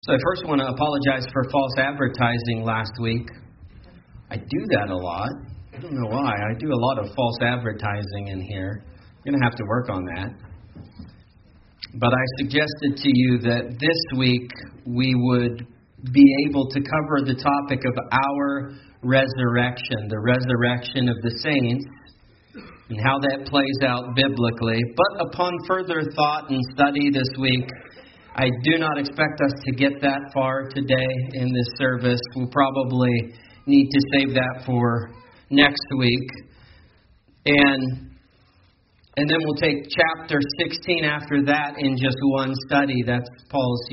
So I first want to apologize for false advertising last week. I do that a lot. I don't know why. I do a lot of false advertising in here. I'm going to have to work on that. But I suggested to you that this week we would be able to cover the topic of our resurrection, the resurrection of the saints, and how that plays out biblically. But upon further thought and study this week, I do not expect us to get that far today in this service. We'll probably need to save that for next week. And then we'll take chapter 16 after that in just one study. That's Paul's,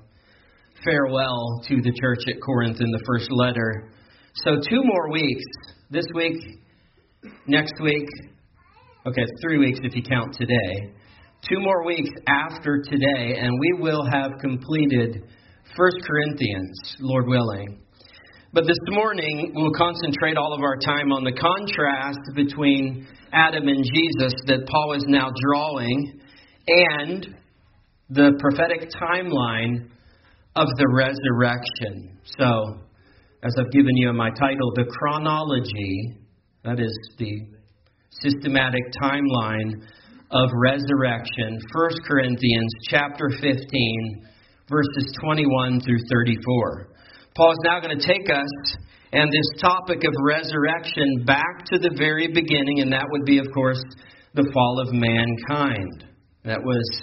farewell to the church at Corinth in the first letter. So 2 more weeks. This week, next week. Okay, it's 3 weeks if you count today. 2 more weeks after today, and we will have completed 1 Corinthians, Lord willing. But this morning, we'll concentrate all of our time on the contrast between Adam and Jesus that Paul is now drawing, and the prophetic timeline of the resurrection. So, as I've given you in my title, the chronology, that is the systematic timeline of resurrection, 1 Corinthians chapter 15, verses 21 through 34. Paul is now going to take us and this topic of resurrection back to the very beginning, and that would be, of course, the fall of mankind. That was,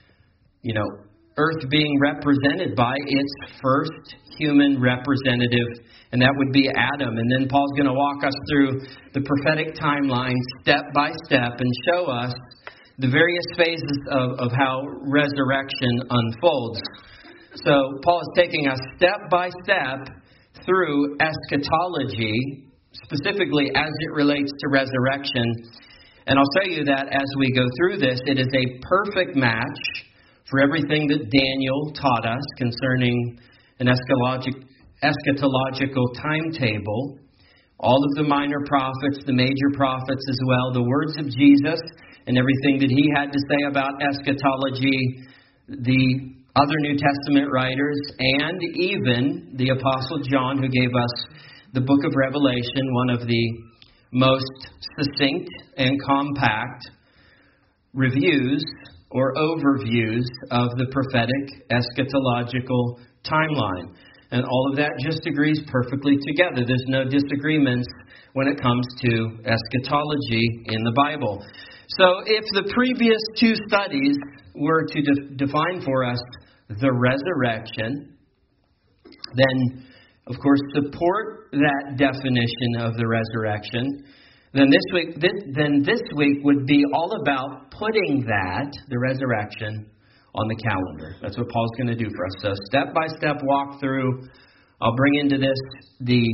earth being represented by its first human representative, and that would be Adam. And then Paul's going to walk us through the prophetic timeline step by step and show us the various phases of how resurrection unfolds. So Paul is taking us step by step through eschatology, specifically as it relates to resurrection. And I'll tell you that as we go through this, it is a perfect match for everything that Daniel taught us concerning an eschatological timetable. All of the minor prophets, the major prophets as well, the words of Jesus, and everything that he had to say about eschatology, the other New Testament writers, and even the Apostle John, who gave us the book of Revelation, one of the most succinct and compact reviews or overviews of the prophetic eschatological timeline. And all of that just agrees perfectly together. There's no disagreements when it comes to eschatology in the Bible. So if the previous 2 studies were to define for us the resurrection, then, of course, support that definition of the resurrection, then this week would be all about putting that, the resurrection, on the calendar. That's what Paul's going to do for us. So step-by-step walk through. I'll bring into this the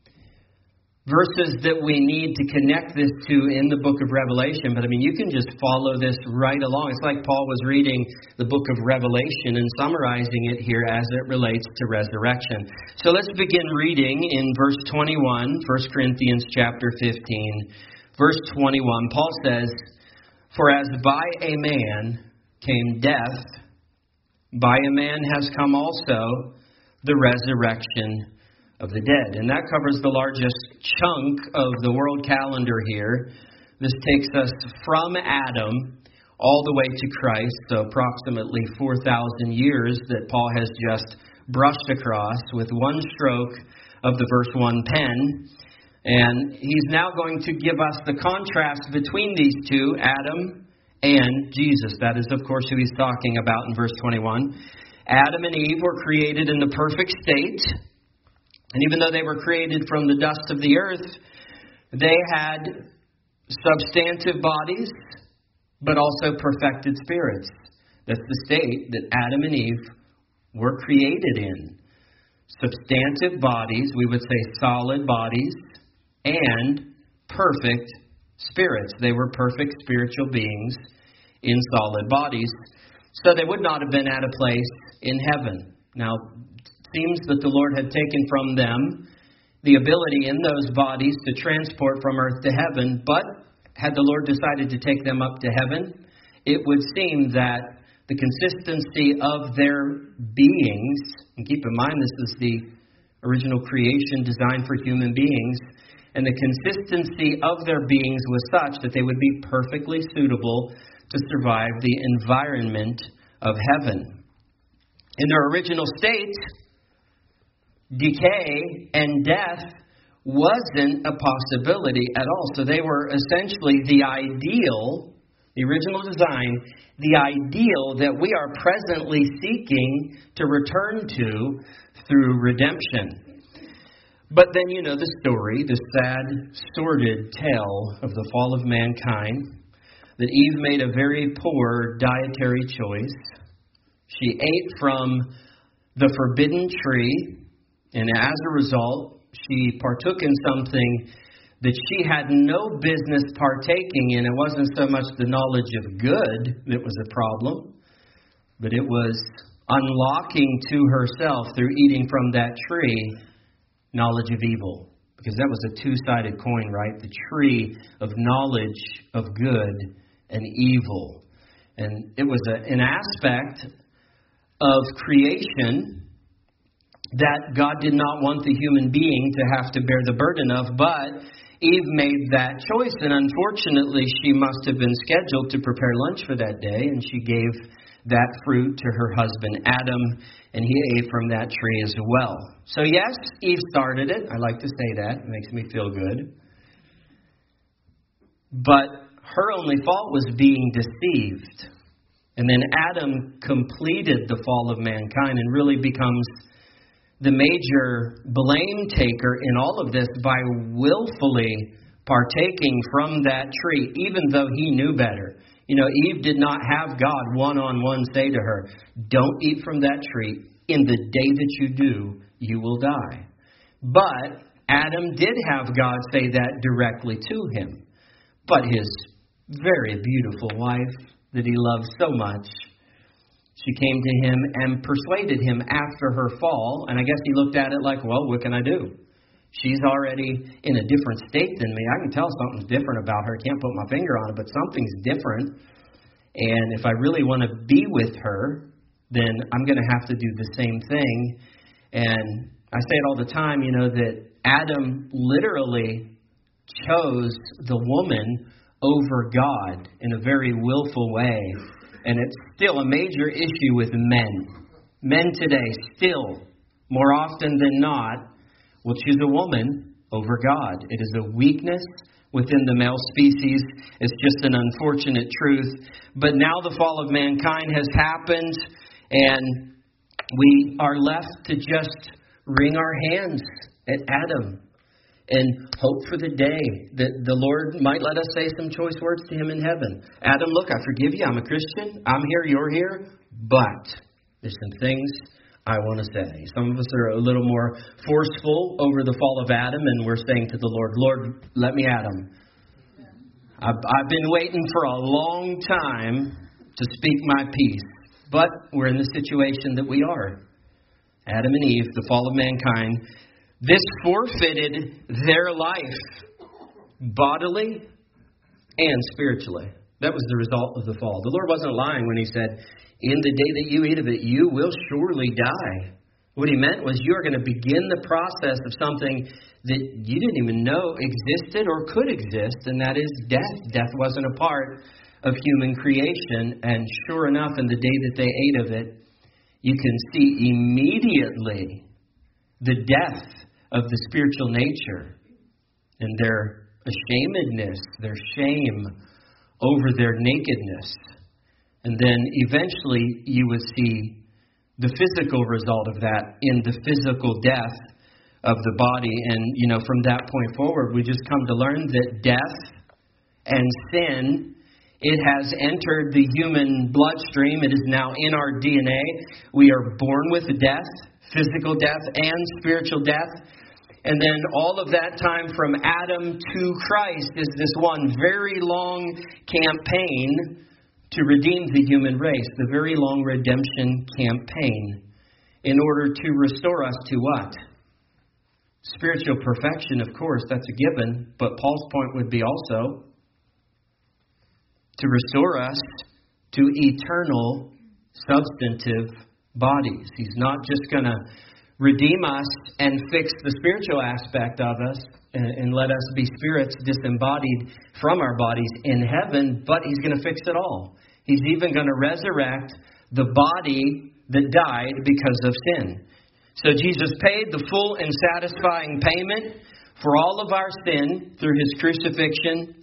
verses that we need to connect this to in the book of Revelation. But you can just follow this right along. It's like Paul was reading the book of Revelation and summarizing it here as it relates to resurrection. So let's begin reading in verse 21, 1 Corinthians chapter 15, verse 21. Paul says, "For as by a man came death, by a man has come also the resurrection of the dead." And that covers the largest chunk of the world calendar here. This takes us from Adam all the way to Christ, so approximately 4,000 years that Paul has just brushed across with one stroke of the verse 1 pen. And he's now going to give us the contrast between these two, Adam and Jesus. That is, of course, who he's talking about in verse 21. Adam and Eve were created in the perfect state. And even though they were created from the dust of the earth, they had substantive bodies, but also perfected spirits. That's the state that Adam and Eve were created in. Substantive bodies, we would say solid bodies, and perfect spirits. They were perfect spiritual beings in solid bodies. So they would not have been at a place in heaven. Now, seems that the Lord had taken from them the ability in those bodies to transport from earth to heaven, but had the Lord decided to take them up to heaven, it would seem that the consistency of their beings And keep in mind, this is the original creation designed for human beings. And the consistency of their beings was such that they would be perfectly suitable to survive the environment of heaven. In their original state, decay and death wasn't a possibility at all. So they were essentially the ideal, the original design, the ideal that we are presently seeking to return to through redemption. But then you know the story, the sad, sordid tale of the fall of mankind, that Eve made a very poor dietary choice. She ate from the forbidden tree, and as a result, she partook in something that she had no business partaking in. It wasn't so much the knowledge of good that was a problem, but it was unlocking to herself through eating from that tree knowledge of evil. Because that was a two-sided coin, right? The tree of knowledge of good and evil. And it was an aspect of creation that God did not want the human being to have to bear the burden of, but Eve made that choice, and unfortunately she must have been scheduled to prepare lunch for that day, and she gave that fruit to her husband Adam, and he ate from that tree as well. So yes, Eve started it. I like to say that. It makes me feel good. But her only fault was being deceived. And then Adam completed the fall of mankind and really becomes the major blame taker in all of this by willfully partaking from that tree, even though he knew better. You know, Eve did not have God one-on-one say to her, don't eat from that tree. In the day that you do, you will die. But Adam did have God say that directly to him. But his very beautiful wife that he loved so much, she came to him and persuaded him after her fall. And I guess he looked at it like, well, what can I do? She's already in a different state than me. I can tell something's different about her. Can't put my finger on it, but something's different. And if I really want to be with her, then I'm going to have to do the same thing. And I say it all the time, you know, that Adam literally chose the woman over God in a very willful way. And it's still a major issue with men. Men today still, more often than not, will choose a woman over God. It is a weakness within the male species. It's just an unfortunate truth. But now the fall of mankind has happened, and we are left to just wring our hands at Adam and hope for the day that the Lord might let us say some choice words to him in heaven. Adam, look, I forgive you. I'm a Christian. I'm here. You're here. But there's some things I want to say. Some of us are a little more forceful over the fall of Adam, and we're saying to the Lord, Lord, let me Adam. I've been waiting for a long time to speak my piece. But we're in the situation that we are. Adam and Eve, the fall of mankind, this forfeited their life, bodily and spiritually. That was the result of the fall. The Lord wasn't lying when he said, in the day that you eat of it, you will surely die. What he meant was you are going to begin the process of something that you didn't even know existed or could exist, and that is death. Death wasn't a part of human creation, and sure enough, in the day that they ate of it, you can see immediately the death of the spiritual nature and their ashamedness, their shame over their nakedness. And then eventually you would see the physical result of that in the physical death of the body. And, you know, from that point forward, we just come to learn that death and sin, it has entered the human bloodstream. It is now in our DNA. We are born with death, physical death and spiritual death. And then all of that time from Adam to Christ is this one very long campaign to redeem the human race, the very long redemption campaign, in order to restore us to what? Spiritual perfection, of course, that's a given. But Paul's point would be also to restore us to eternal, substantive bodies. He's not just going to redeem us and fix the spiritual aspect of us and let us be spirits disembodied from our bodies in heaven, but He's going to fix it all. He's even going to resurrect the body that died because of sin. So Jesus paid the full and satisfying payment for all of our sin through His crucifixion,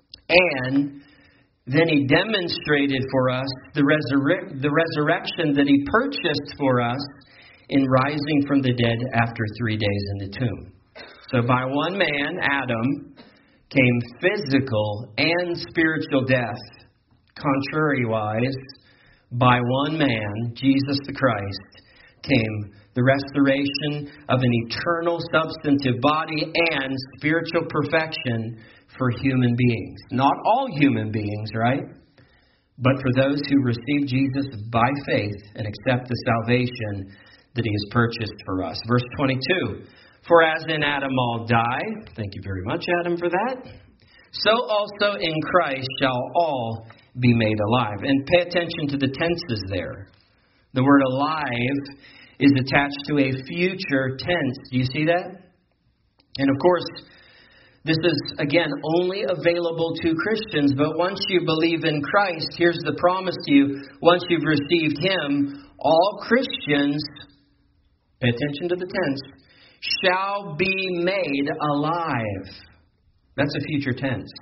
and then He demonstrated for us the resurrection that He purchased for us in rising from the dead after 3 days in the tomb. So by one man, Adam, came physical and spiritual death. Contrariwise, by one man, Jesus the Christ, came the restoration of an eternal substantive body and spiritual perfection for human beings. Not all human beings, right? But for those who receive Jesus by faith and accept the salvation that He has purchased for us. Verse 22, for as in Adam all die, thank you very much, Adam, for that, so also in Christ shall all be made alive. And pay attention to the tenses there. The word alive is attached to a future tense. Do you see that? And of course, this is, again, only available to Christians. But once you believe in Christ, here's the promise to you. Once you've received Him, all Christians, pay attention to the tense, shall be made alive. That's a future tense.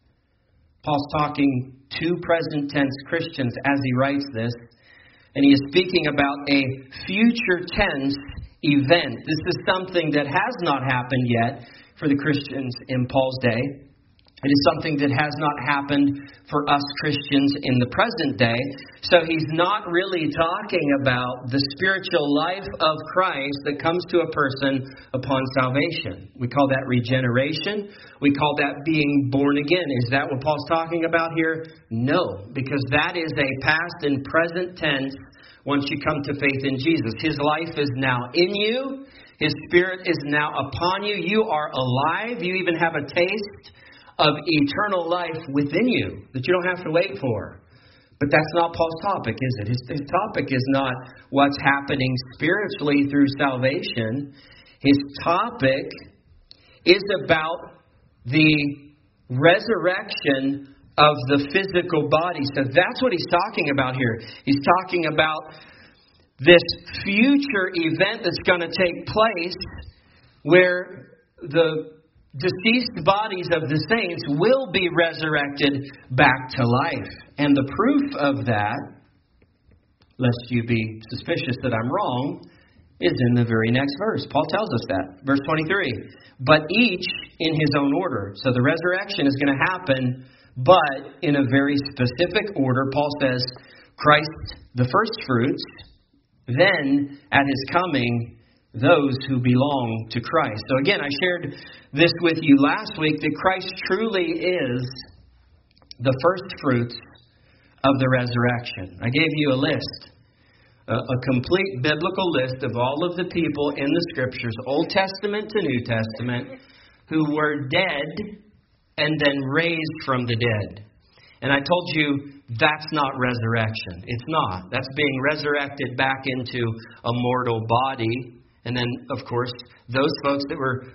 Paul's talking to present tense Christians as he writes this. And he is speaking about a future tense event. This is something that has not happened yet for the Christians in Paul's day. It is something that has not happened for us Christians in the present day. So he's not really talking about the spiritual life of Christ that comes to a person upon salvation. We call that regeneration. We call that being born again. Is that what Paul's talking about here? No, because that is a past and present tense once you come to faith in Jesus. His life is now in you. His Spirit is now upon you. You are alive. You even have a taste of eternal life within you that you don't have to wait for. But that's not Paul's topic, is it? His topic is not what's happening spiritually through salvation. His topic is about the resurrection of the physical body. So that's what he's talking about here. He's talking about this future event that's going to take place where the deceased bodies of the saints will be resurrected back to life. And the proof of that, lest you be suspicious that I'm wrong, is in the very next verse. Paul tells us that. Verse 23. But each in his own order. So the resurrection is going to happen, but in a very specific order. Paul says, Christ the first fruits, then at His coming, those who belong to Christ. So again, I shared this with you last week, that Christ truly is the first fruits of the resurrection. I gave you a list, a complete biblical list of all of the people in the Scriptures, Old Testament to New Testament, who were dead and then raised from the dead. And I told you that's not resurrection. It's not. That's being resurrected back into a mortal body. And then, of course, those folks that were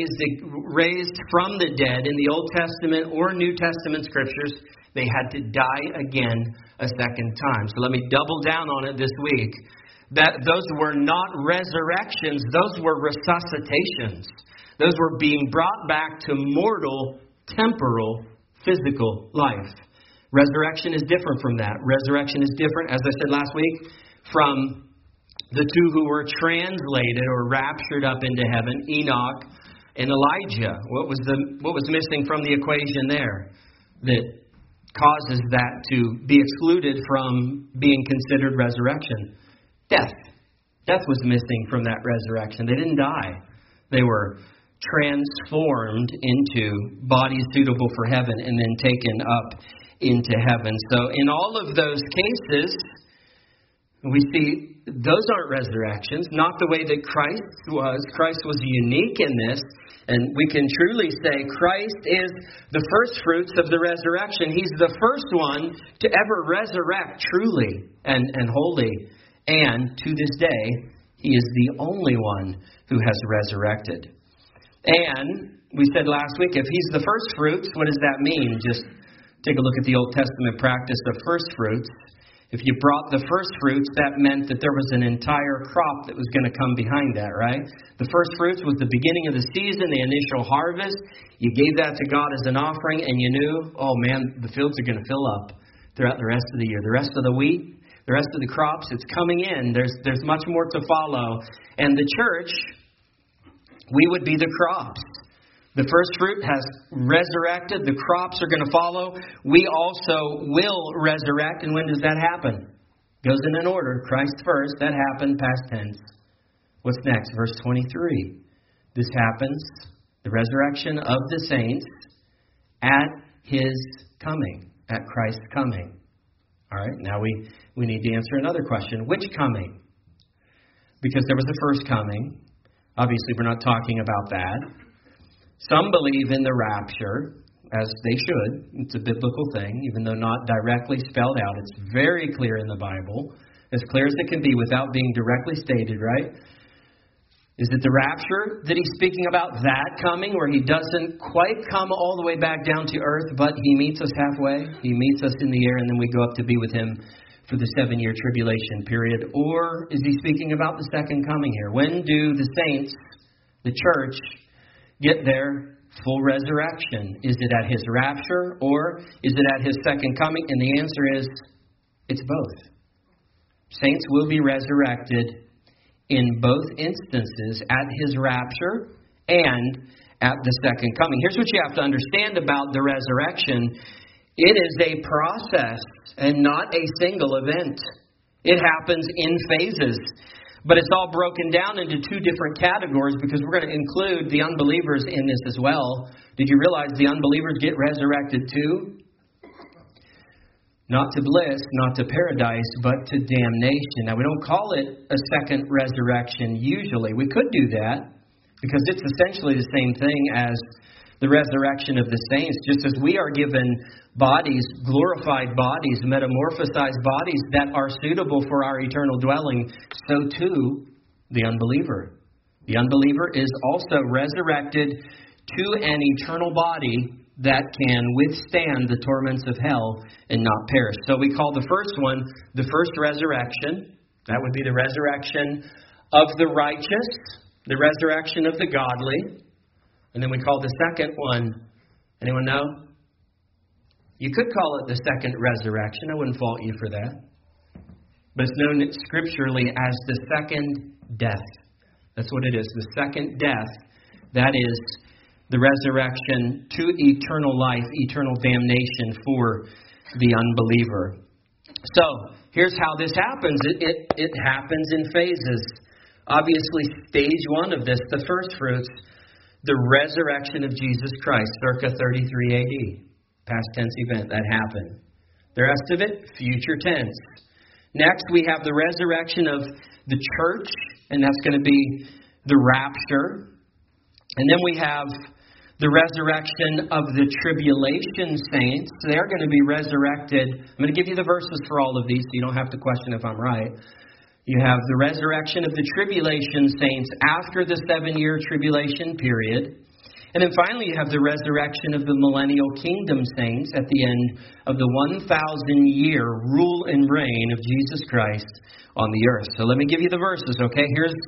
raised from the dead in the Old Testament or New Testament Scriptures, they had to die again a second time. So let me double down on it this week. That those were not resurrections. Those were resuscitations. Those were being brought back to mortal, temporal, physical life. Resurrection is different from that. Resurrection is different, as I said last week, from the two who were translated or raptured up into heaven, Enoch and Elijah. What was missing from the equation there that causes that to be excluded from being considered resurrection? Death. Death was missing from that resurrection. They didn't die. They were transformed into bodies suitable for heaven and then taken up into heaven. So in all of those cases, we see those aren't resurrections, not the way that Christ was. Christ was unique in this, and we can truly say Christ is the first fruits of the resurrection. He's the first one to ever resurrect truly and wholly And to this day, he is the only one who has resurrected. And we said last week, if he's the first fruits, what does that mean? Just take a look at the Old Testament practice of first fruits. If you brought the first fruits, that meant that there was an entire crop that was going to come behind that, right? The first fruits was the beginning of the season, the initial harvest. You gave that to God as an offering, and you knew, oh man, the fields are going to fill up throughout the rest of the year. The rest of the wheat, the rest of the crops, it's coming in. There's much more to follow. And the church, we would be the crops. The first fruit has resurrected. The crops are going to follow. We also will resurrect. And when does that happen? Goes in an order. Christ first. That happened. Past tense. What's next? Verse 23. This happens, the resurrection of the saints, at his coming. At Christ's coming. All right. Now we need to answer another question. Which coming? Because there was the first coming. Obviously, we're not talking about that. Some believe in the rapture, as they should. It's a biblical thing, even though not directly spelled out. It's very clear in the Bible, as clear as it can be without being directly stated, right? Is it the rapture that he's speaking about, that coming, where he doesn't quite come all the way back down to earth, but he meets us halfway? He meets us in the air, and then we go up to be with him for the 7-year tribulation period. Or is he speaking about the second coming here? When do the saints, the church, get their full resurrection? Is it at his rapture, or is it at his second coming? And the answer is, it's both. Saints will be resurrected in both instances, at his rapture and at the second coming. Here's what you have to understand about the resurrection. It is a process and not a single event. It happens in phases. But it's all broken down into two different categories because we're going to include the unbelievers in this as well. Did you realize the unbelievers get resurrected too? Not to bliss, not to paradise, but to damnation. Now, we don't call it a second resurrection usually. We could do that because it's essentially the same thing as the resurrection of the saints. Just as we are given bodies, glorified bodies, metamorphosized bodies that are suitable for our eternal dwelling, so too the unbeliever. The unbeliever is also resurrected to an eternal body that can withstand the torments of hell and not perish. So we call the first one the first resurrection. That would be the resurrection of the righteous, the resurrection of the godly. And then we call the second one, anyone know? You could call it the second resurrection. I wouldn't fault you for that. But it's known scripturally as the second death. That's what it is, the second death. That is the resurrection to eternal life, eternal damnation for the unbeliever. So, here's how this happens. It happens in phases. Obviously, stage one of this, the first fruits, the resurrection of Jesus Christ, circa 33 AD. Past tense event, that happened. The rest of it, future tense. Next, we have the resurrection of the church, and that's going to be the rapture. And then we have the resurrection of the tribulation saints. They're going to be resurrected. I'm going to give you the verses for all of these so you don't have to question if I'm right. You have the resurrection of the tribulation saints after the 7-year tribulation period. And then finally you have the resurrection of the millennial kingdom saints at the end of the 1,000-year rule and reign of Jesus Christ on the earth. So let me give you the verses, okay?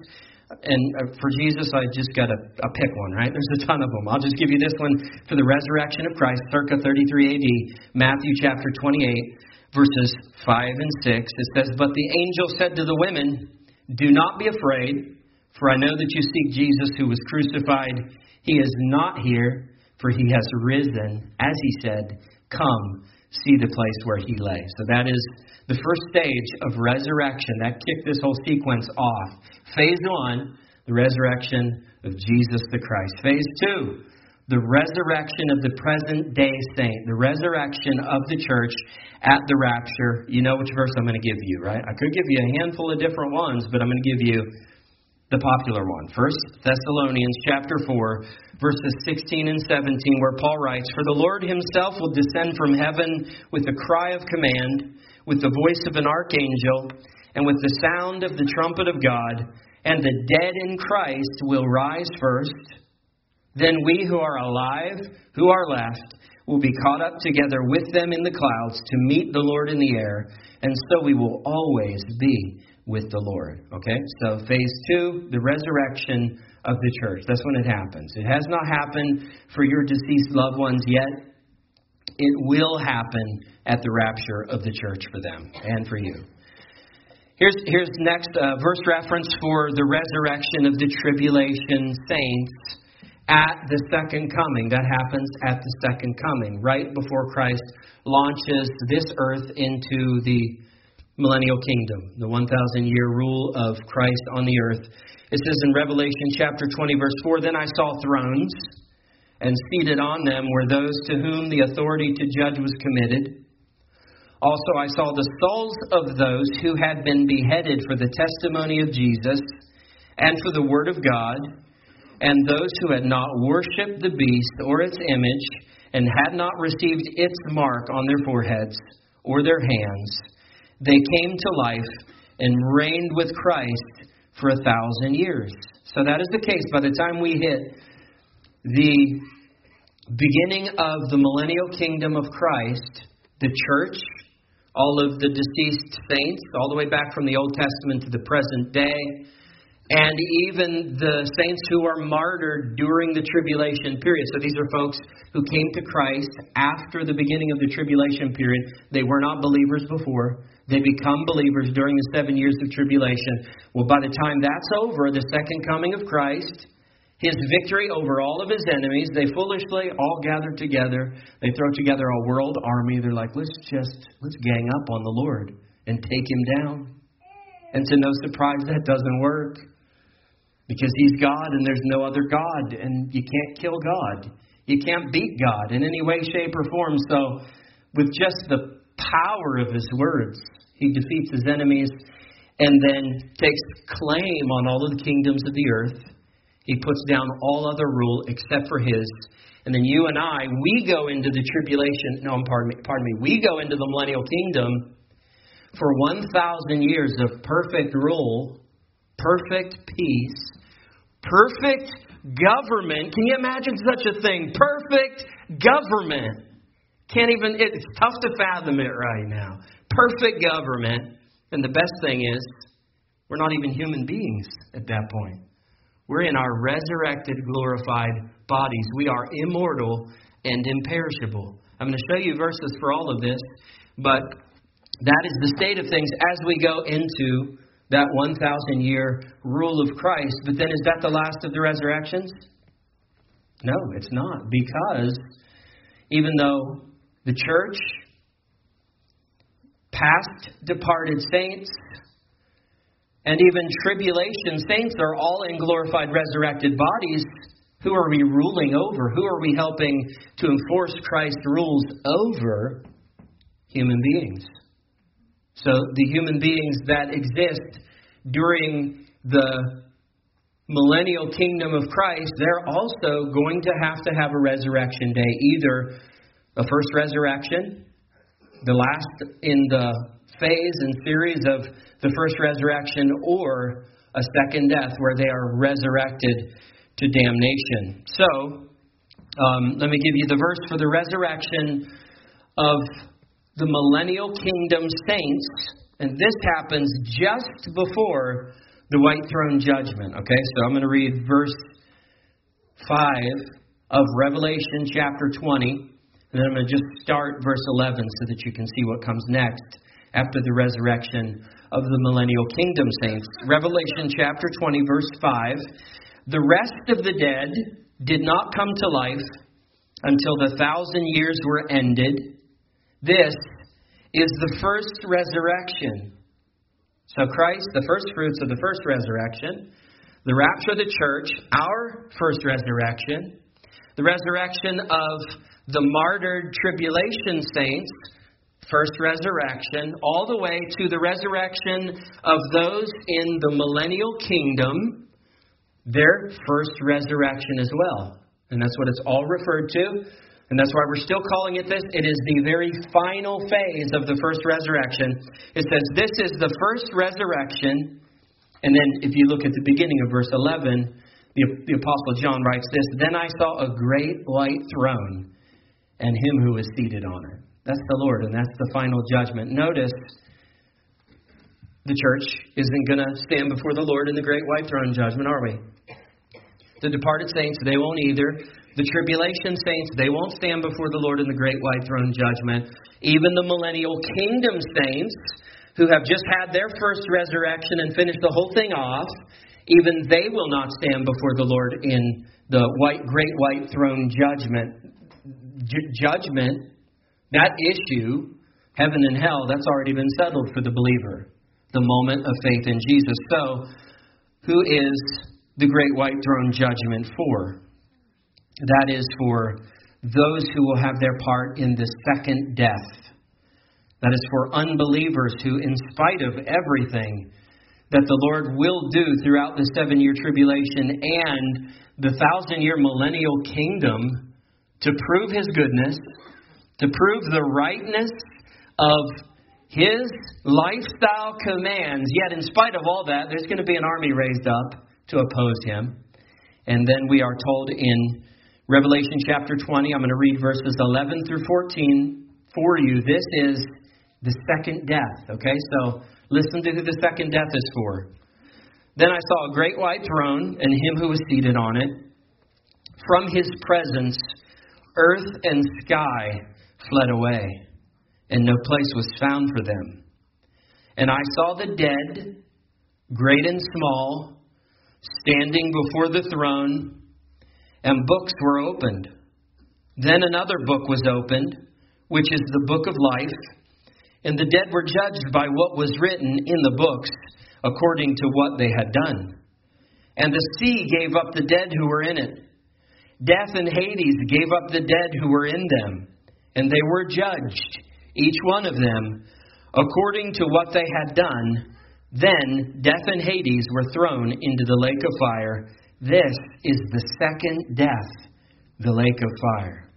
For Jesus, I just got to pick one, right? There's a ton of them. I'll just give you this one for the resurrection of Christ, circa 33 AD, Matthew chapter 28, verses 5 and 6. It says, "But the angel said to the women, 'Do not be afraid, for I know that you seek Jesus who was crucified. He is not here, for he has risen, as he said, come, see the place where he lay.'" So that is the first stage of resurrection. That kicked this whole sequence off. Phase 1, the resurrection of Jesus the Christ. Phase 2, the resurrection of the present day saint. The resurrection of the church at the rapture. You know which verse I'm going to give you, right? I could give you a handful of different ones, but I'm going to give you the popular one. 1 Thessalonians chapter 4, verses 16 and 17, where Paul writes, "For the Lord himself will descend from heaven with a cry of command, with the voice of an archangel, and with the sound of the trumpet of God, and the dead in Christ will rise first. Then we who are alive, who are left, will be caught up together with them in the clouds to meet the Lord in the air, and so we will always be with the Lord. Okay, so phase 2, the resurrection of the church. That's when it happens. It has not happened for your deceased loved ones yet. It will happen at the rapture of the church for them and for you. Here's next verse reference for the resurrection of the tribulation saints at the second coming. That happens at the second coming, right before Christ launches this earth into the millennial kingdom, the 1,000-year rule of Christ on the earth. It says in Revelation chapter 20, verse 4, "Then I saw thrones, and seated on them were those to whom the authority to judge was committed. Also I saw the souls of those who had been beheaded for the testimony of Jesus and for the word of God, and those who had not worshipped the beast or its image, and had not received its mark on their foreheads or their hands. They came to life and reigned with Christ for 1,000 years." So that is the case. By the time we hit the beginning of the millennial kingdom of Christ, the church, all of the deceased saints, all the way back from the Old Testament to the present day, and even the saints who are martyred during the tribulation period. So these are folks who came to Christ after the beginning of the tribulation period. They were not believers before. They become believers during the 7 years of tribulation. Well, by the time that's over, the second coming of Christ, His victory over all of His enemies, they foolishly all gather together. They throw together a world army. They're like, let's gang up on the Lord and take Him down. And to no surprise, that doesn't work. Because He's God and there's no other God. And you can't kill God. You can't beat God in any way, shape, or form. So with just the power of His words, He defeats His enemies and then takes claim on all of the kingdoms of the earth. He puts down all other rule except for His. And then you and I, we go into the tribulation. No, pardon me. We go into the millennial kingdom for 1,000 years of perfect rule, perfect peace, perfect government. Can you imagine such a thing? Perfect government. It's tough to fathom it right now. Perfect government. And the best thing is, we're not even human beings at that point. We're in our resurrected, glorified bodies. We are immortal and imperishable. I'm going to show you verses for all of this, but that is the state of things as we go into that 1,000-year rule of Christ. But then is that the last of the resurrections? No, it's not. Because even though the church, past departed saints, and even tribulation saints are all in glorified resurrected bodies, who are we ruling over? Who are we helping to enforce Christ's rules over? Human beings. So the human beings that exist during the millennial kingdom of Christ, they're also going to have a resurrection day. Either a first resurrection, the last in the phase and series of the first resurrection, or a second death where they are resurrected to damnation. So, let me give you the verse for the resurrection of the millennial kingdom saints, and this happens just before the white throne judgment. Okay, so I'm going to read verse 5 of Revelation chapter 20, and then I'm going to just start verse 11 so that you can see what comes next after the resurrection of the millennial kingdom saints. Revelation chapter 20, verse 5. "The rest of the dead did not come to life until the 1,000 years were ended. This is the first resurrection." So Christ, the first fruits of the first resurrection, the rapture of the church, our first resurrection, the resurrection of the martyred tribulation saints, first resurrection, all the way to the resurrection of those in the millennial kingdom, their first resurrection as well. And that's what it's all referred to. And that's why we're still calling it this. It is the very final phase of the first resurrection. It says this is the first resurrection. And then if you look at the beginning of verse 11, the Apostle John writes this, then I saw a great white throne and him who was seated on it. That's the Lord, and that's the final judgment. Notice the church isn't going to stand before the Lord in the great white throne judgment, are we? The departed saints, they won't either. The tribulation saints, they won't stand before the Lord in the great white throne judgment. Even the millennial kingdom saints, who have just had their first resurrection and finished the whole thing off, even they will not stand before the Lord in the great white throne judgment. Judgment, that issue, heaven and hell, that's already been settled for the believer. The moment of faith in Jesus. So, who is the great white throne judgment for? That is for those who will have their part in the second death. That is for unbelievers who, in spite of everything that the Lord will do throughout the 7-year tribulation and the 1,000-year millennial kingdom, to prove His goodness, to prove the rightness of His lifestyle commands. Yet in spite of all that, there's going to be an army raised up to oppose Him. And then we are told in Revelation chapter 20, I'm going to read verses 11 through 14 for you. This is the second death. Okay, so listen to who the second death is for. Then I saw a great white throne and Him who was seated on it. From His presence, earth and sky fled away, and no place was found for them. And I saw the dead, great and small, standing before the throne, and books were opened. Then another book was opened, which is the book of life, and the dead were judged by what was written in the books, according to what they had done. And the sea gave up the dead who were in it. Death and Hades gave up the dead who were in them, and they were judged, each one of them, according to what they had done. Then death and Hades were thrown into the lake of fire. This is the second death, the lake of fire.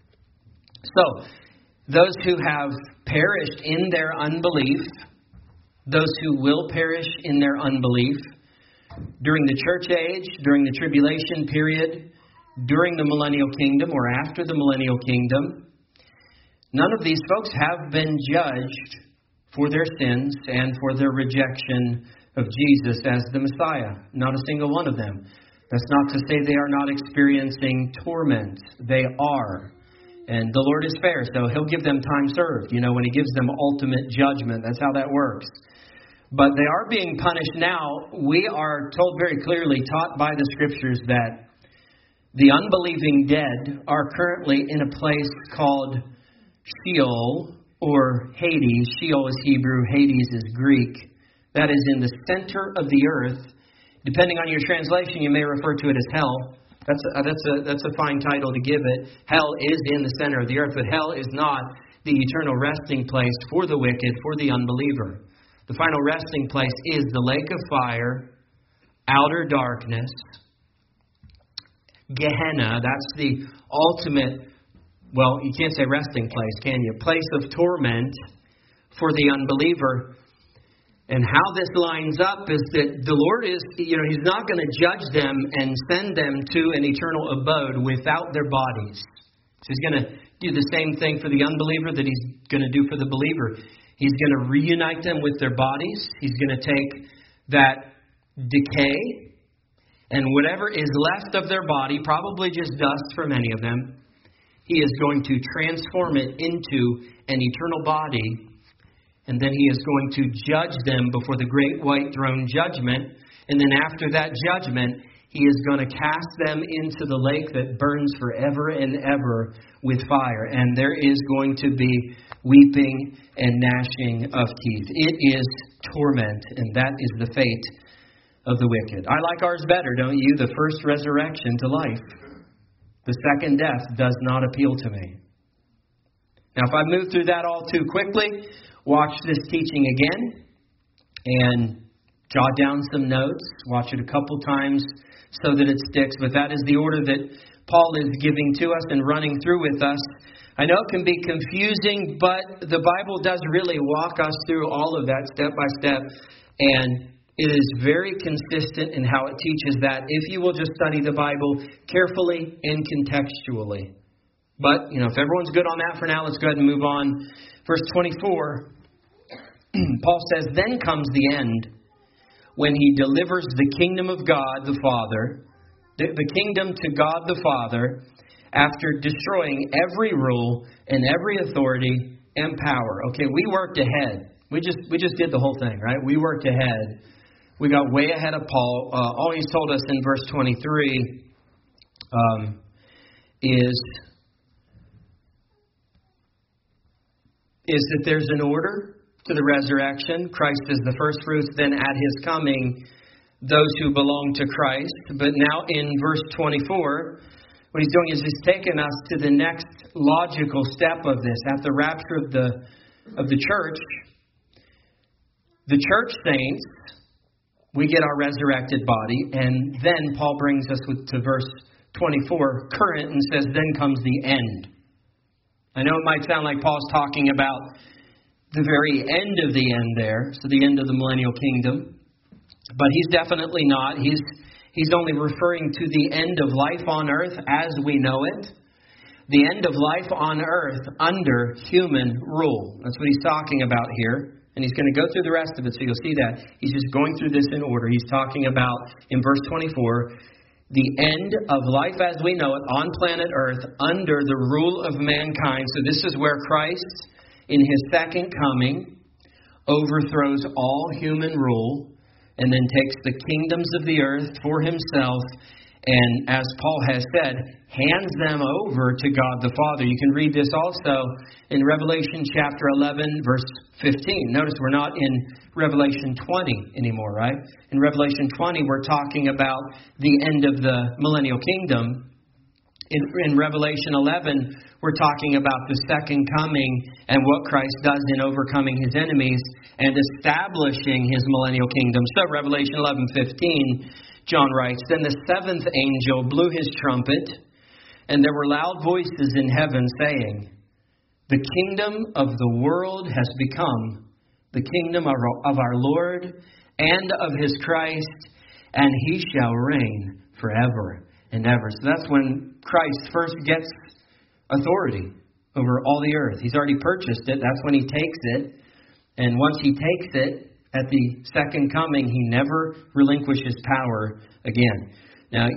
So, those who have perished in their unbelief, those who will perish in their unbelief, during the church age, during the tribulation period, during the millennial kingdom or after the millennial kingdom, none of these folks have been judged for their sins and for their rejection of Jesus as the Messiah. Not a single one of them. That's not to say they are not experiencing torment. They are. And the Lord is fair, so He'll give them time served. You know, when He gives them ultimate judgment, that's how that works. But they are being punished now. We are told very clearly, taught by the Scriptures, that the unbelieving dead are currently in a place called Sheol or Hades. Sheol is Hebrew, Hades is Greek. That is in the center of the earth. Depending on your translation, you may refer to it as hell. That's a fine title to give it. Hell is in the center of the earth, but hell is not the eternal resting place for the wicked, for the unbeliever. The final resting place is the lake of fire, outer darkness, Gehenna. That's the ultimate, well, you can't say resting place, can you? Place of torment for the unbeliever. And how this lines up is that the Lord is, He's not going to judge them and send them to an eternal abode without their bodies. So He's going to do the same thing for the unbeliever that He's going to do for the believer. He's going to reunite them with their bodies. He's going to take that decay and whatever is left of their body, probably just dust for many of them, He is going to transform it into an eternal body. And then He is going to judge them before the great white throne judgment. And then after that judgment, He is going to cast them into the lake that burns forever and ever with fire. And there is going to be weeping and gnashing of teeth. It is torment, and that is the fate of the wicked. I like ours better, don't you? The first resurrection to life. The second death does not appeal to me. Now, if I move through that all too quickly, watch this teaching again and jot down some notes. Watch it a couple times so that it sticks. But that is the order that Paul is giving to us and running through with us. I know it can be confusing, but the Bible does really walk us through all of that step by step. And it is very consistent in how it teaches that if you will just study the Bible carefully and contextually. But, if everyone's good on that for now, let's go ahead and move on. Verse 24, Paul says, "Then comes the end, when he delivers the kingdom of God the Father, the kingdom to God the Father, after destroying every rule and every authority and power." Okay, we worked ahead. We just did the whole thing, right? We worked ahead. We got way ahead of Paul. All he's told us in verse 23 is that there's an order to the resurrection. Christ is the first fruits, then at his coming, those who belong to Christ. But now in verse 24, what he's doing is he's taken us to the next logical step of this. At the rapture of the church saints, we get our resurrected body. And then Paul brings us to verse 24, current, and says, "Then comes the end." I know it might sound like Paul's talking about the very end of the end there, so the end of the millennial kingdom. But he's definitely not. He's only referring to the end of life on earth as we know it. The end of life on earth under human rule. That's what he's talking about here. And he's going to go through the rest of it, so you'll see that. He's just going through this in order. He's talking about, in verse 24, the end of life as we know it on planet Earth under the rule of mankind. So this is where Christ, in his second coming, overthrows all human rule and then takes the kingdoms of the earth for himself and, as Paul has said, hands them over to God the Father. You can read this also in Revelation chapter 11, verse 15. Notice we're not in Revelation 20 anymore, right? In Revelation 20, we're talking about the end of the millennial kingdom. In Revelation 11, we're talking about the second coming and what Christ does in overcoming his enemies and establishing his millennial kingdom. So Revelation 11:15, John writes, "Then the seventh angel blew his trumpet, and there were loud voices in heaven saying, 'The kingdom of the world has become the kingdom of our Lord and of his Christ, and he shall reign forever and ever.'" So that's when Christ first gets authority over all the earth. He's already purchased it. That's when he takes it. And once he takes it, at the second coming, he never relinquishes power again. Now,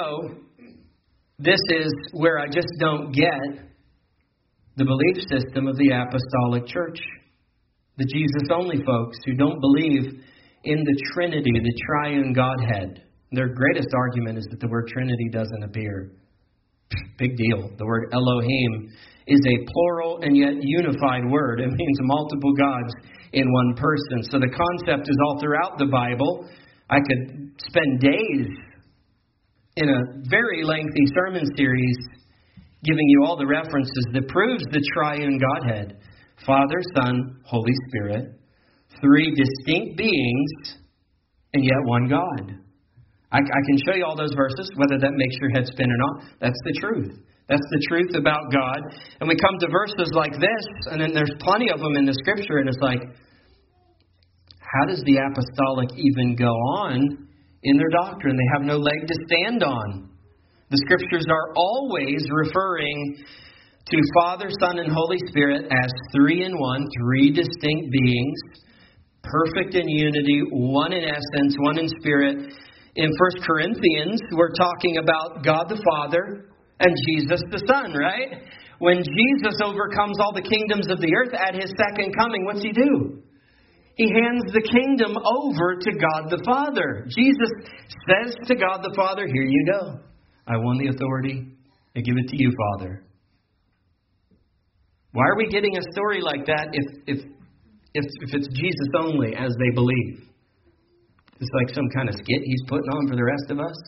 this is where I just don't get the belief system of the apostolic church. The Jesus-only folks who don't believe in the Trinity, the triune Godhead. Their greatest argument is that the word Trinity doesn't appear. Big deal. The word Elohim is a plural and yet unified word. It means multiple gods in one person. So the concept is all throughout the Bible. I could spend days in a very lengthy sermon series giving you all the references that proves the triune Godhead. Father, Son, Holy Spirit. Three distinct beings and yet one God. I can show you all those verses, whether that makes your head spin or not. That's the truth. That's the truth about God. And we come to verses like this, and then there's plenty of them in the Scripture, and it's like, how does the apostolic even go on in their doctrine? They have no leg to stand on. The Scriptures are always referring to Father, Son, and Holy Spirit as three in one, three distinct beings, perfect in unity, one in essence, one in spirit. In 1 Corinthians, we're talking about God the Father and Jesus the Son, right? When Jesus overcomes all the kingdoms of the earth at his second coming, what's he do? He hands the kingdom over to God the Father. Jesus says to God the Father, "Here you go. I won the authority. I give it to you, Father." Why are we getting a story like that if it's Jesus only, as they believe? It's like some kind of skit he's putting on for the rest of us.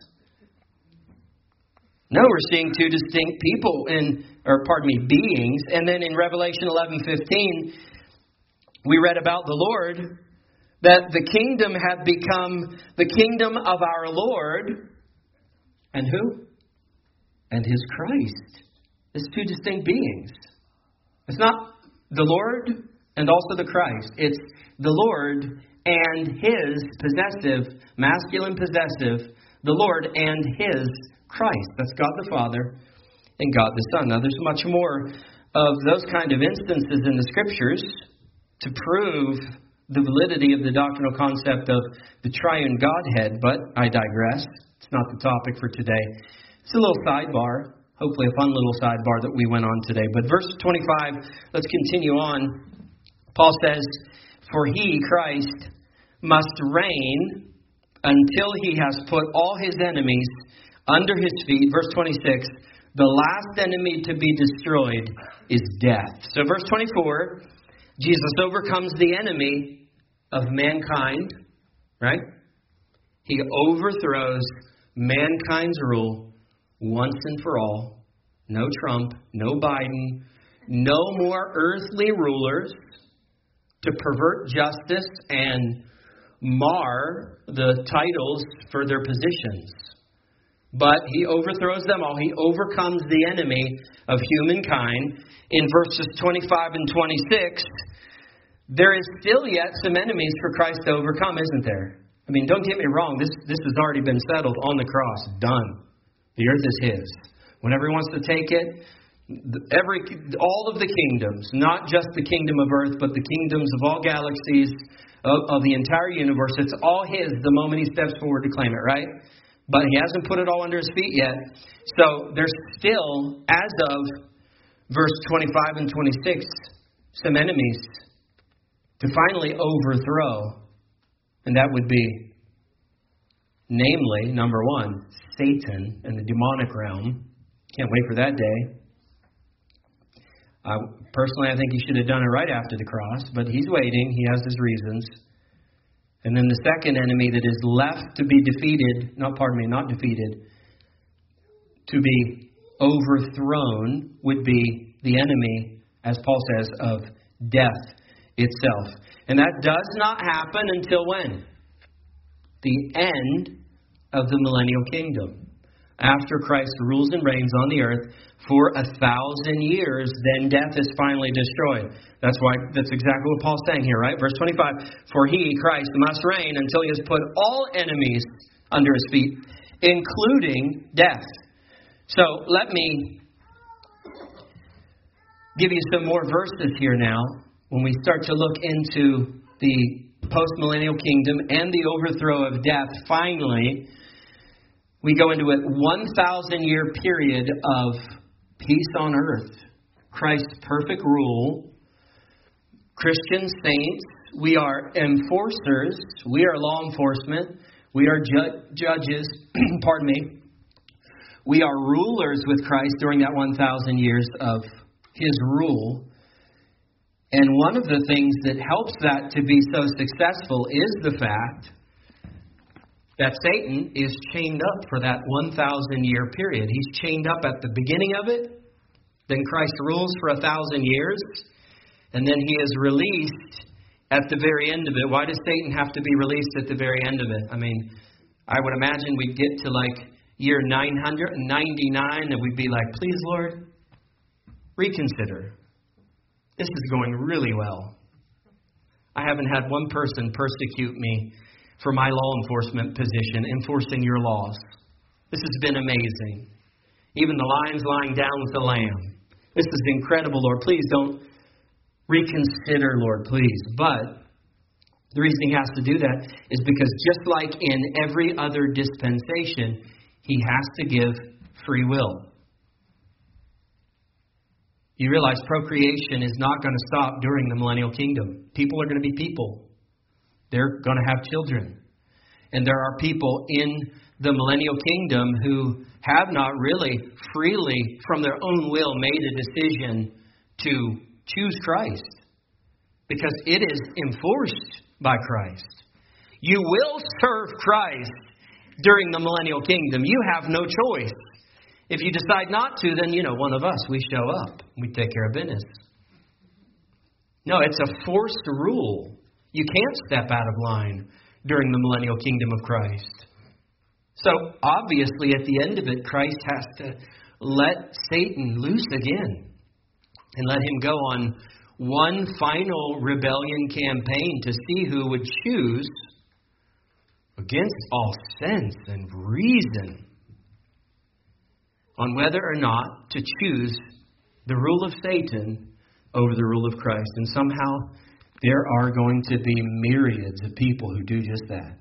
No, we're seeing two distinct beings. And then in Revelation 11:15, we read about the Lord, that the kingdom had become the kingdom of our Lord. And who? and His Christ. It's two distinct beings. It's not the Lord and also the Christ. It's the Lord and His possessive, masculine possessive, the Lord and His Christ. That's God the Father and God the Son. Now, there's much more of those kind of instances in the Scriptures to prove the validity of the doctrinal concept of the triune Godhead, but I digress. It's not the topic for today. It's a little sidebar, hopefully a fun little sidebar that we went on today. But verse 25, let's continue on. Paul says, "For He, Christ, must reign until He has put all His enemies under His feet." Verse 26, "The last enemy to be destroyed is death." So verse 24, Jesus overcomes the enemy of mankind, right? He overthrows mankind's rule once and for all. No Trump, no Biden, no more earthly rulers to pervert justice and mar the titles for their positions. But He overthrows them all. He overcomes the enemy of humankind. In verses 25 and 26, there is still yet some enemies for Christ to overcome, isn't there? I mean, don't get me wrong. This has already been settled on the cross. Done. The earth is His. Whenever He wants to take it, all of the kingdoms, not just the kingdom of earth, but the kingdoms of all galaxies, of the entire universe, it's all His the moment He steps forward to claim it, right? But He hasn't put it all under His feet yet. So there's still, as of verse 25 and 26, some enemies to finally overthrow. And that would be, namely, number one, Satan and the demonic realm. Can't wait for that day. Personally, I think He should have done it right after the cross, but He's waiting. He has His reasons. And then the second enemy that is left to be defeated, not defeated, to be overthrown would be the enemy, as Paul says, of death itself. And that does not happen until when? The end of the millennial kingdom. After Christ rules and reigns on the earth for 1,000 years, then death is finally destroyed. That's exactly what Paul's saying here, right? Verse 25, "For He, Christ, must reign until He has put all enemies under His feet, including death." So let me give you some more verses here now when we start to look into the post-millennial kingdom and the overthrow of death. Finally, we go into a 1,000-year period of peace on earth. Christ's perfect rule. Christian saints, we are enforcers. We are law enforcement. We are judges. Pardon me. We are rulers with Christ during that 1,000 years of His rule. And one of the things that helps that to be so successful is the fact that Satan is chained up for that 1,000-year period. He's chained up at the beginning of it. Then Christ rules for 1,000 years. And then He is released at the very end of it. Why does Satan have to be released at the very end of it? I mean, I would imagine we'd get to like year 999 and we'd be like, "Please, Lord, reconsider. This is going really well. I haven't had one person persecute me for my law enforcement position, enforcing your laws. This has been amazing. Even the lions lying down with the lamb. This is incredible, Lord. Please don't reconsider, Lord, please." But the reason He has to do that is because just like in every other dispensation, He has to give free will. You realize procreation is not going to stop during the millennial kingdom. People are going to be people. They're going to have children. And there are people in the millennial kingdom who have not really freely, from their own will, made a decision to choose Christ. Because it is enforced by Christ. You will serve Christ during the millennial kingdom. You have no choice. If you decide not to, then, one of us, we show up. We take care of business. No, it's a forced rule. You can't step out of line during the millennial kingdom of Christ. So, obviously, at the end of it, Christ has to let Satan loose again and let him go on one final rebellion campaign to see who would choose, against all sense and reason, on whether or not to choose the rule of Satan over the rule of Christ. And somehow there are going to be myriads of people who do just that.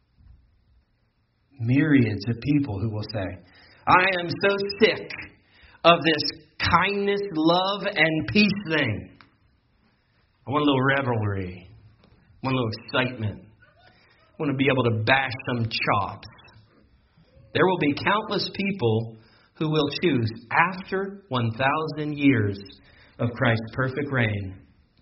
Myriads of people who will say, I am so sick of this kindness, love, and peace thing. I want a little revelry. I want a little excitement. I want to be able to bash some chops. There will be countless people who will choose after 1,000 years of Christ's perfect reign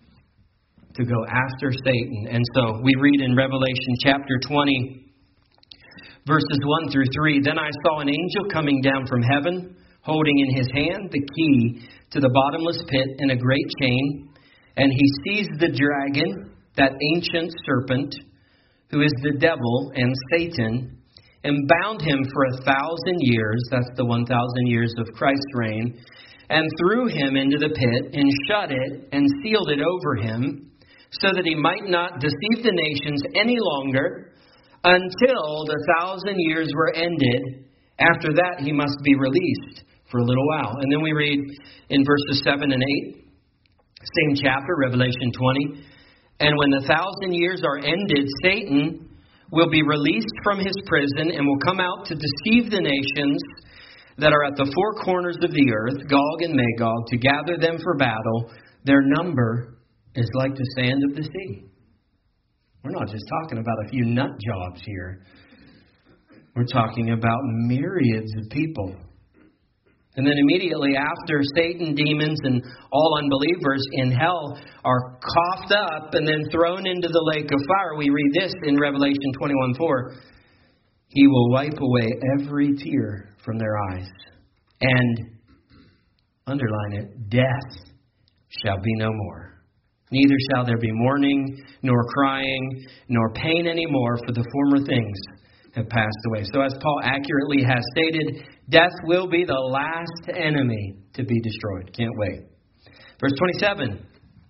to go after Satan. And so we read in Revelation chapter 20, verses 1 through 3, Then I saw an angel coming down from heaven, holding in his hand the key to the bottomless pit and a great chain. And he seized the dragon, that ancient serpent, who is the devil and Satan, and bound him for 1,000 years, that's the 1,000 years of Christ's reign, and threw him into the pit, and shut it, and sealed it over him, so that he might not deceive the nations any longer, until the 1,000 years were ended. After that, he must be released for a little while. And then we read in verses 7 and 8, same chapter, Revelation 20, And when the 1,000 years are ended, Satan will be released from his prison and will come out to deceive the nations that are at the four corners of the earth, Gog and Magog, to gather them for battle. Their number is like the sand of the sea. We're not just talking about a few nut jobs here. We're talking about myriads of people. And then immediately after, Satan, demons, and all unbelievers in hell are coughed up and then thrown into the lake of fire. We read this in Revelation 21:4. He will wipe away every tear from their eyes. And, underline it, death shall be no more. Neither shall there be mourning, nor crying, nor pain anymore, for the former things have passed away. So as Paul accurately has stated, death will be the last enemy to be destroyed. Can't wait. Verse 27.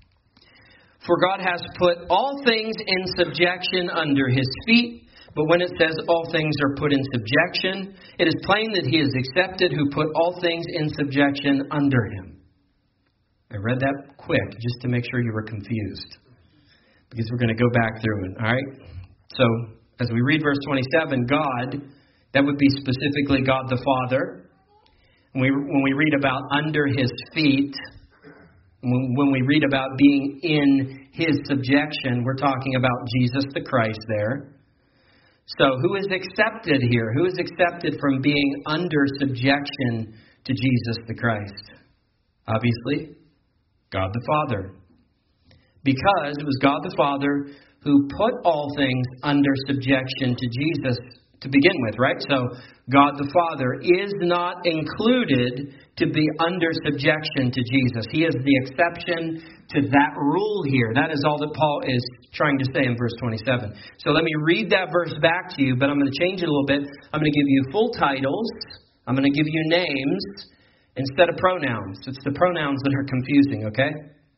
For God has put all things in subjection under his feet. But when it says all things are put in subjection, it is plain that he is accepted who put all things in subjection under him. I read that quick just to make sure you were confused, because we're going to go back through it. All right? So as we read verse 27, God, that would be specifically God the Father. When we read about under his feet, when we read about being in his subjection, we're talking about Jesus the Christ there. So who is accepted here? Who is accepted from being under subjection to Jesus the Christ? Obviously, God the Father. Because it was God the Father who put all things under subjection to Jesus to begin with, right? So God the Father is not included to be under subjection to Jesus. He is the exception to that rule here. That is all that Paul is trying to say in verse 27. So let me read that verse back to you, but I'm going to change it a little bit. I'm going to give you full titles. I'm going to give you names instead of pronouns. It's the pronouns that are confusing, okay?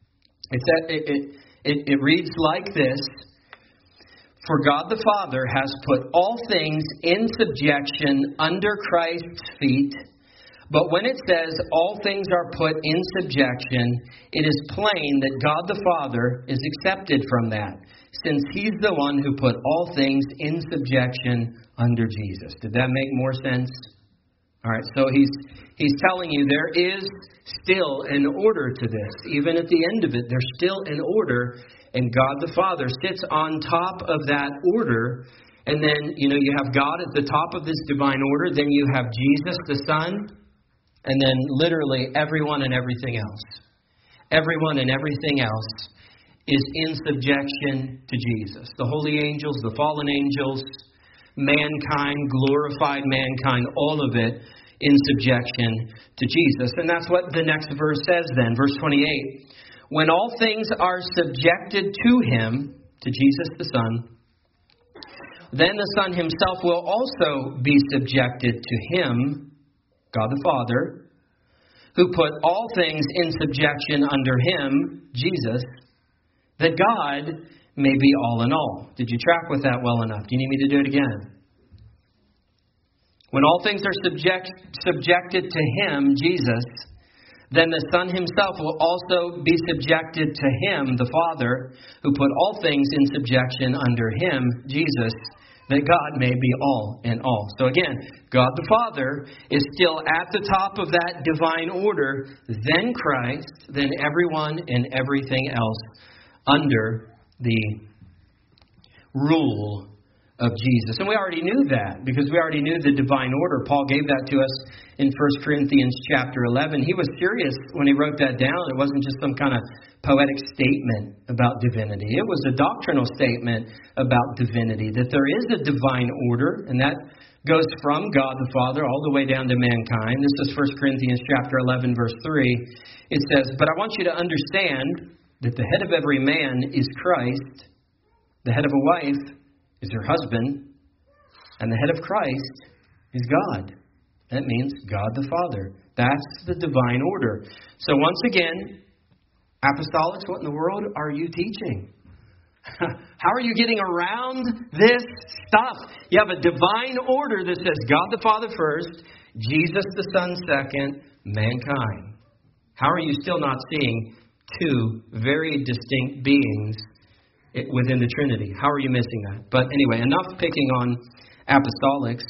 It reads like this. For God the Father has put all things in subjection under Christ's feet. But when it says all things are put in subjection, it is plain that God the Father is accepted from that, since he's the one who put all things in subjection under Jesus. Did that make more sense? All right, so he's telling you there is still an order to this. Even at the end of it, there's still an order, and God the Father sits on top of that order. And then, you have God at the top of this divine order. Then you have Jesus the Son. And then literally everyone and everything else. Everyone and everything else is in subjection to Jesus. The holy angels, the fallen angels, mankind, glorified mankind, all of it in subjection to Jesus. And that's what the next verse says then. Verse 28. When all things are subjected to him, to Jesus the Son, then the Son himself will also be subjected to him, God the Father, who put all things in subjection under him, Jesus, that God may be all in all. Did you track with that well enough? Do you need me to do it again? When all things are subjected to him, Jesus, then the Son himself will also be subjected to him, the Father, who put all things in subjection under him, Jesus, that God may be all in all. So again, God the Father is still at the top of that divine order, then Christ, then everyone and everything else under the rule of Jesus. And we already knew that because we already knew the divine order. Paul gave that to us in 1 Corinthians chapter 11. He was serious when he wrote that down. It wasn't just some kind of poetic statement about divinity. It was a doctrinal statement about divinity, that there is a divine order, and that goes from God the Father all the way down to mankind. This is 1 Corinthians chapter 11, verse 3. It says, "But I want you to understand that the head of every man is Christ, the head of a wife is her husband, and the head of Christ is God." That means God the Father. That's the divine order. So once again, apostolics, what in the world are you teaching? How are you getting around this stuff? You have a divine order that says God the Father first, Jesus the Son second, mankind. How are you still not seeing two very distinct beings within the Trinity? How are you missing that? But anyway, enough picking on apostolics.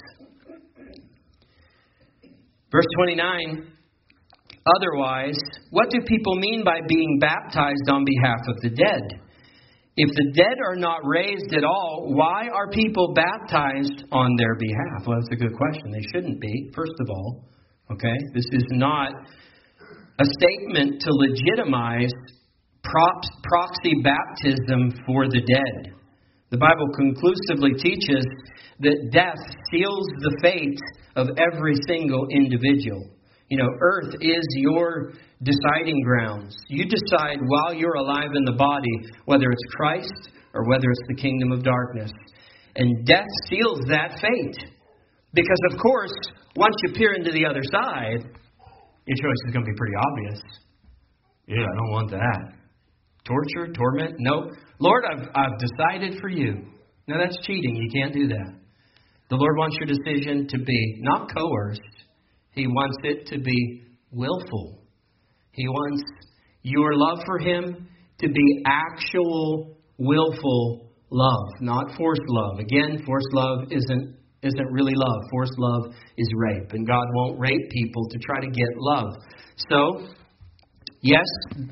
Verse 29, "Otherwise, what do people mean by being baptized on behalf of the dead? If the dead are not raised at all, why are people baptized on their behalf?" Well, that's a good question. They shouldn't be, first of all. Okay? This is not a statement to legitimize proxy baptism for the dead. The Bible conclusively teaches that death seals the fate of every single individual. You know, earth is your deciding grounds. You decide while you're alive in the body whether it's Christ or whether it's the kingdom of darkness. And death seals that fate. Because, of course, once you peer into the other side, your choice is going to be pretty obvious. Yeah, I don't want that. Torture, torment? No. Lord, I've decided for you. Now that's cheating. You can't do that. The Lord wants your decision to be not coerced. He wants it to be willful. He wants your love for Him to be actual, willful love, not forced love. Again, forced love isn't really love. Forced love is rape, and God won't rape people to try to get love. So, yes,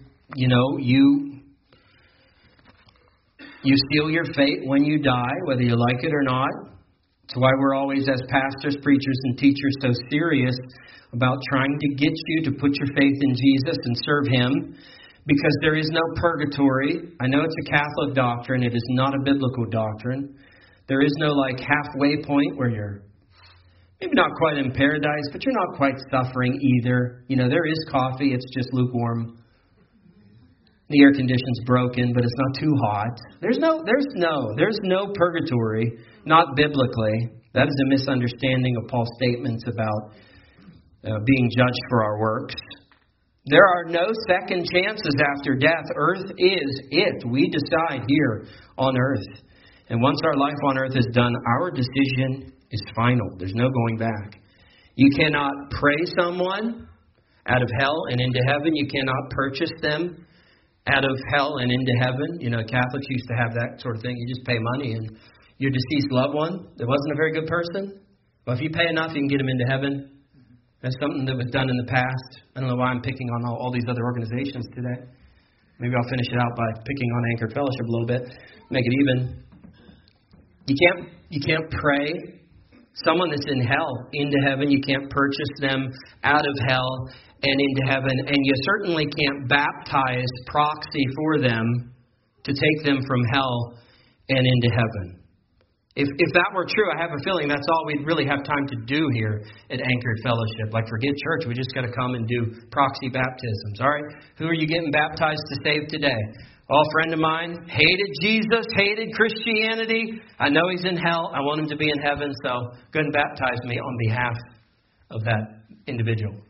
you seal your fate when you die, whether you like it or not. That's why we're always, as pastors, preachers, and teachers, so serious about trying to get you to put your faith in Jesus and serve Him, because there is no purgatory. I know it's a Catholic doctrine. It is not a biblical doctrine. There is no halfway point where you're maybe not quite in paradise, but you're not quite suffering either. There is coffee. It's just lukewarm. The air condition's broken, but it's not too hot. There's no purgatory, not biblically. That is a misunderstanding of Paul's statements about being judged for our works. There are no second chances after death. Earth is it. We decide here on earth. And once our life on earth is done, our decision is final. There's no going back. You cannot pray someone out of hell and into heaven. You cannot purchase them out of hell and into heaven. Catholics used to have that sort of thing. You just pay money, and your deceased loved one that wasn't a very good person, well, if you pay enough, you can get them into heaven. That's something that was done in the past. I don't know why I'm picking on all these other organizations today. Maybe I'll finish it out by picking on Anchored Fellowship a little bit, make it even. You can't pray someone that's in hell into heaven. You can't purchase them out of hell and into heaven. And you certainly can't baptize proxy for them to take them from hell and into heaven. If that were true, I have a feeling that's all we'd really have time to do here at Anchored Fellowship. Forget church. We just got to come and do proxy baptisms. All right? Who are you getting baptized to save today? A friend of mine hated Jesus, hated Christianity. I know he's in hell. I want him to be in heaven, so go and baptize me on behalf of that individual.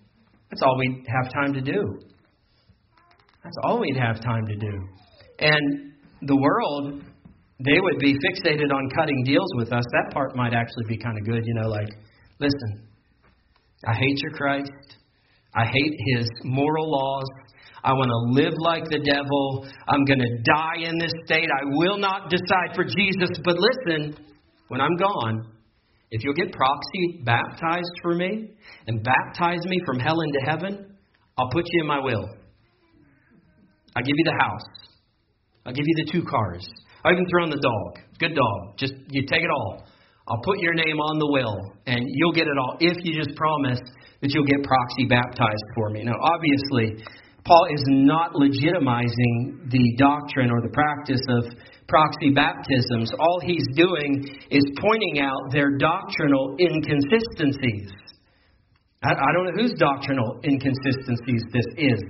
That's all we'd have time to do. That's all we'd have time to do. And the world, they would be fixated on cutting deals with us. That part might actually be kind of good, like, listen, I hate your Christ. I hate his moral laws. I want to live like the devil. I'm going to die in this state. I will not decide for Jesus. But listen, when I'm gone, if you'll get proxy baptized for me and baptize me from hell into heaven, I'll put you in my will. I'll give you the house. I'll give you the 2 cars. I'll even throw in the dog. Good dog. Just, you take it all. I'll put your name on the will, and you'll get it all if you just promise that you'll get proxy baptized for me. Now, obviously, Paul is not legitimizing the doctrine or the practice of proxy baptisms. All he's doing is pointing out their doctrinal inconsistencies. I don't know whose doctrinal inconsistencies this is.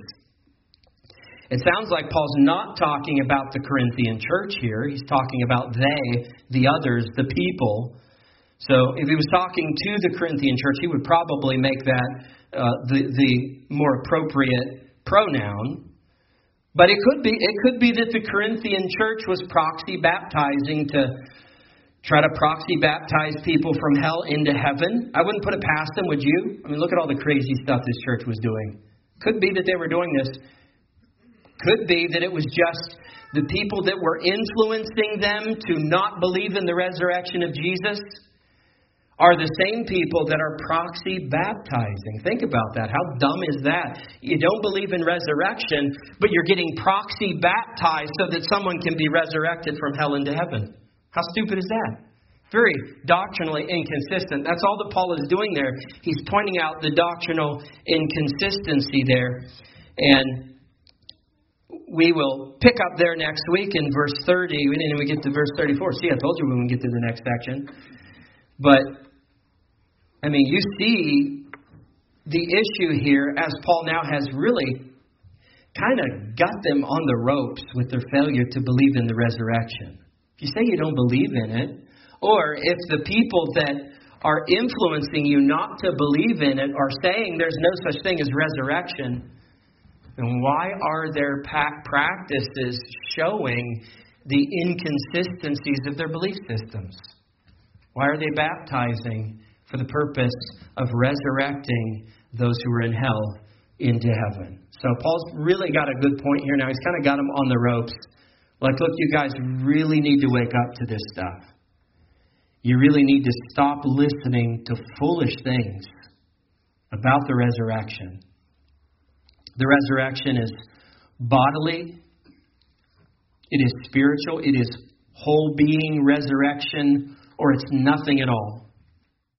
It sounds like Paul's not talking about the Corinthian church here. He's talking about they, the others, the people. So if he was talking to the Corinthian church, he would probably make that the more appropriate pronoun. But it could be that the Corinthian church was proxy baptizing to try to proxy baptize people from hell into heaven. I wouldn't put it past them, would you? I mean, look at all the crazy stuff this church was doing. Could be that they were doing this. Could be that it was just the people that were influencing them to not believe in the resurrection of Jesus are the same people that are proxy baptizing. Think about that. How dumb is that? You don't believe in resurrection, but you're getting proxy baptized so that someone can be resurrected from hell into heaven. How stupid is that? Very doctrinally inconsistent. That's all that Paul is doing there. He's pointing out the doctrinal inconsistency there. And we will pick up there next week in verse 30. We didn't even get to verse 34. See, I told you we wouldn't get to the next section. But, I mean, you see the issue here as Paul now has really kind of got them on the ropes with their failure to believe in the resurrection. If you say you don't believe in it, or if the people that are influencing you not to believe in it are saying there's no such thing as resurrection, then why are their practices showing the inconsistencies of their belief systems? Why are they baptizing for the purpose of resurrecting those who are in hell into heaven? So Paul's really got a good point here now. He's kind of got them on the ropes. Like, look, you guys really need to wake up to this stuff. You really need to stop listening to foolish things about the resurrection. The resurrection is bodily. It is spiritual. It is whole being resurrection, or it's nothing at all.